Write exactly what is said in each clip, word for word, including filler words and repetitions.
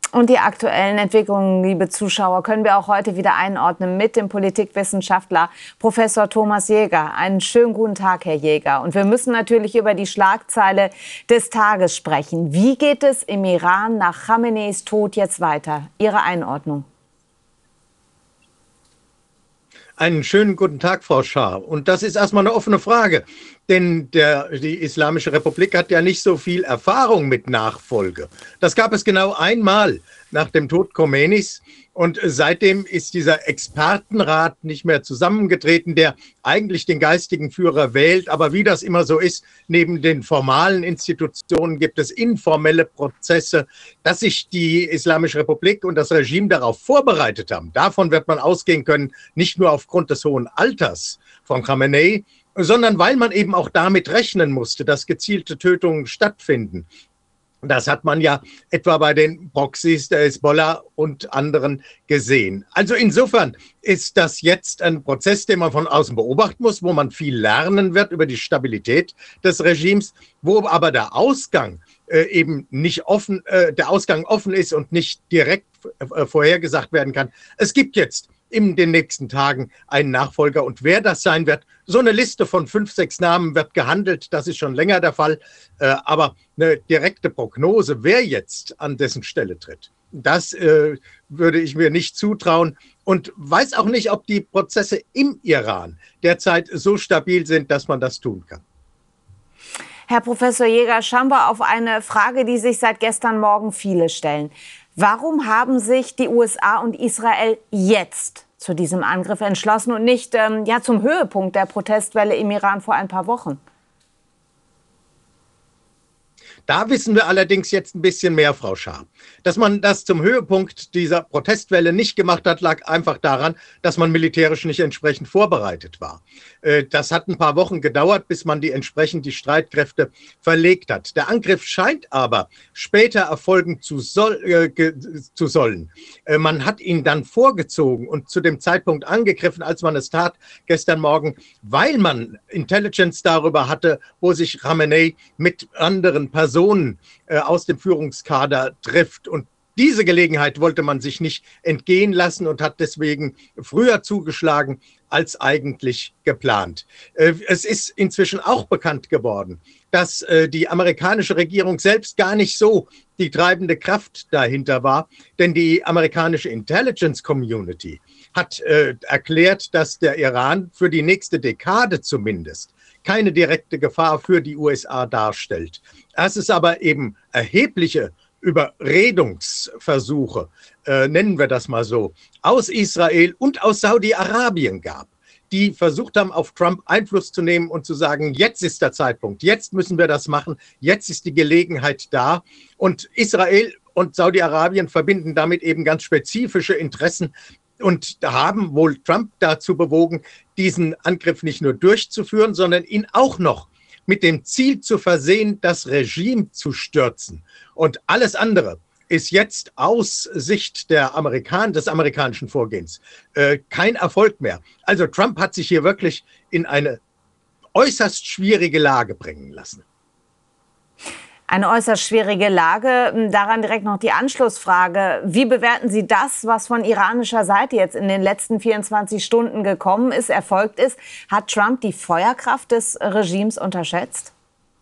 Und die aktuellen Entwicklungen, liebe Zuschauer, können wir auch heute wieder einordnen mit dem Politikwissenschaftler Professor Thomas Jäger. Einen schönen guten Tag, Herr Jäger. Und wir müssen natürlich über die Schlagzeile des Tages sprechen. Wie geht es im Iran nach Khameneis Tod jetzt weiter? Ihre Einordnung. Einen schönen guten Tag, Frau Schaar. Und das ist erstmal eine offene Frage, denn der, die Islamische Republik hat ja nicht so viel Erfahrung mit Nachfolge. Das gab es genau einmal nach dem Tod Khomeinis. Und seitdem ist dieser Expertenrat nicht mehr zusammengetreten, der eigentlich den geistigen Führer wählt. Aber wie das immer so ist, neben den formalen Institutionen gibt es informelle Prozesse, dass sich die Islamische Republik und das Regime darauf vorbereitet haben. Davon wird man ausgehen können, nicht nur aufgrund des hohen Alters von Khamenei, sondern weil man eben auch damit rechnen musste, dass gezielte Tötungen stattfinden. Das hat man ja etwa bei den Proxys der Hisbollah und anderen gesehen. Also insofern ist das jetzt ein Prozess, den man von außen beobachten muss, wo man viel lernen wird über die Stabilität des Regimes, wo aber der Ausgang äh, eben nicht offen, äh, der Ausgang offen ist und nicht direkt äh, vorhergesagt werden kann. Es gibt jetzt in den nächsten Tagen einen Nachfolger. Und wer das sein wird, so eine Liste von fünf, sechs Namen wird gehandelt. Das ist schon länger der Fall. Äh, aber eine direkte Prognose, wer jetzt an dessen Stelle tritt, das äh, würde ich mir nicht zutrauen. Und weiß auch nicht, ob die Prozesse im Iran derzeit so stabil sind, dass man das tun kann. Herr Professor Jäger, schauen wir auf eine Frage, die sich seit gestern Morgen viele stellen. Warum haben sich die U S A und Israel jetzt zu diesem Angriff entschlossen und nicht ähm, ja, zum Höhepunkt der Protestwelle im Iran vor ein paar Wochen? Da wissen wir allerdings jetzt ein bisschen mehr, Frau Schaar. Dass man das zum Höhepunkt dieser Protestwelle nicht gemacht hat, lag einfach daran, dass man militärisch nicht entsprechend vorbereitet war. Das hat ein paar Wochen gedauert, bis man die entsprechend die Streitkräfte verlegt hat. Der Angriff scheint aber später erfolgen zu, soll, äh, zu sollen. Man hat ihn dann vorgezogen und zu dem Zeitpunkt angegriffen, als man es tat, gestern Morgen, weil man Intelligence darüber hatte, wo sich Khamenei mit anderen Personen aus dem Führungskader trifft. Und diese Gelegenheit wollte man sich nicht entgehen lassen und hat deswegen früher zugeschlagen als eigentlich geplant. Es ist inzwischen auch bekannt geworden, dass die amerikanische Regierung selbst gar nicht so die treibende Kraft dahinter war, denn die amerikanische Intelligence Community hat erklärt, dass der Iran für die nächste Dekade zumindest keine direkte Gefahr für die U S A darstellt. Dass es aber eben erhebliche Überredungsversuche, äh, nennen wir das mal so, aus Israel und aus Saudi-Arabien gab, die versucht haben, auf Trump Einfluss zu nehmen und zu sagen, jetzt ist der Zeitpunkt, jetzt müssen wir das machen, jetzt ist die Gelegenheit da. Und Israel und Saudi-Arabien verbinden damit eben ganz spezifische Interessen und haben wohl Trump dazu bewogen, diesen Angriff nicht nur durchzuführen, sondern ihn auch noch mit dem Ziel zu versehen, das Regime zu stürzen. Und alles andere ist jetzt aus Sicht der Amerikaner, des amerikanischen Vorgehens äh, kein Erfolg mehr. Also Trump hat sich hier wirklich in eine äußerst schwierige Lage bringen lassen. Eine äußerst schwierige Lage. Daran direkt noch die Anschlussfrage. Wie bewerten Sie das, was von iranischer Seite jetzt in den letzten vierundzwanzig Stunden gekommen ist, erfolgt ist? Hat Trump die Feuerkraft des Regimes unterschätzt?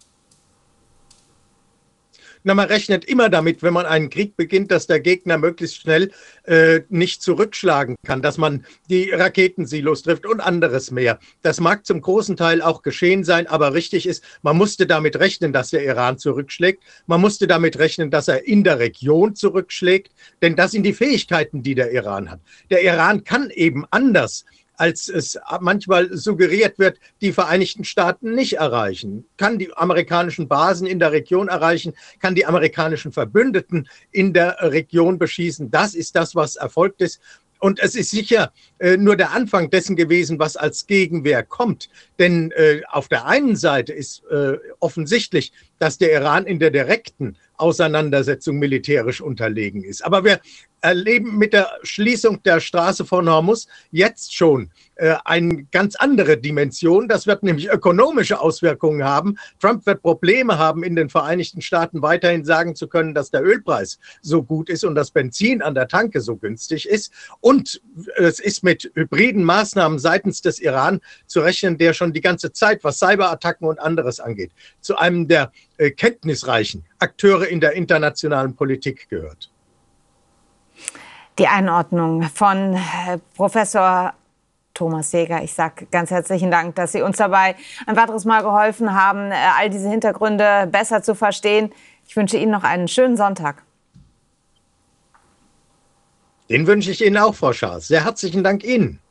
Na, man rechnet immer damit, wenn man einen Krieg beginnt, dass der Gegner möglichst schnell äh, nicht zurückschlagen kann, dass man die Raketensilos trifft und anderes mehr. Das mag zum großen Teil auch geschehen sein, aber richtig ist, man musste damit rechnen, dass der Iran zurückschlägt. Man musste damit rechnen, dass er in der Region zurückschlägt, denn das sind die Fähigkeiten, die der Iran hat. Der Iran kann eben anders, als es manchmal suggeriert wird, die Vereinigten Staaten nicht erreichen, kann die amerikanischen Basen in der Region erreichen, kann die amerikanischen Verbündeten in der Region beschießen. Das ist das, was erfolgt ist. Und es ist sicher äh, nur der Anfang dessen gewesen, was als Gegenwehr kommt. Denn äh, auf der einen Seite ist äh, offensichtlich, dass der Iran in der direkten Auseinandersetzung militärisch unterlegen ist. Aber wir erleben mit der Schließung der Straße von Hormuz jetzt schon äh, eine ganz andere Dimension. Das wird nämlich ökonomische Auswirkungen haben. Trump wird Probleme haben, in den Vereinigten Staaten weiterhin sagen zu können, dass der Ölpreis so gut ist und das Benzin an der Tanke so günstig ist. Und es ist mit hybriden Maßnahmen seitens des Iran zu rechnen, der schon die ganze Zeit, was Cyberattacken und anderes angeht, zu einem der äh, kenntnisreichen Akteure in der internationalen Politik gehört. Die Einordnung von Professor Thomas Seeger. Ich sage ganz herzlichen Dank, dass Sie uns dabei ein weiteres Mal geholfen haben, all diese Hintergründe besser zu verstehen. Ich wünsche Ihnen noch einen schönen Sonntag. Den wünsche ich Ihnen auch, Frau Schaas. Sehr herzlichen Dank Ihnen.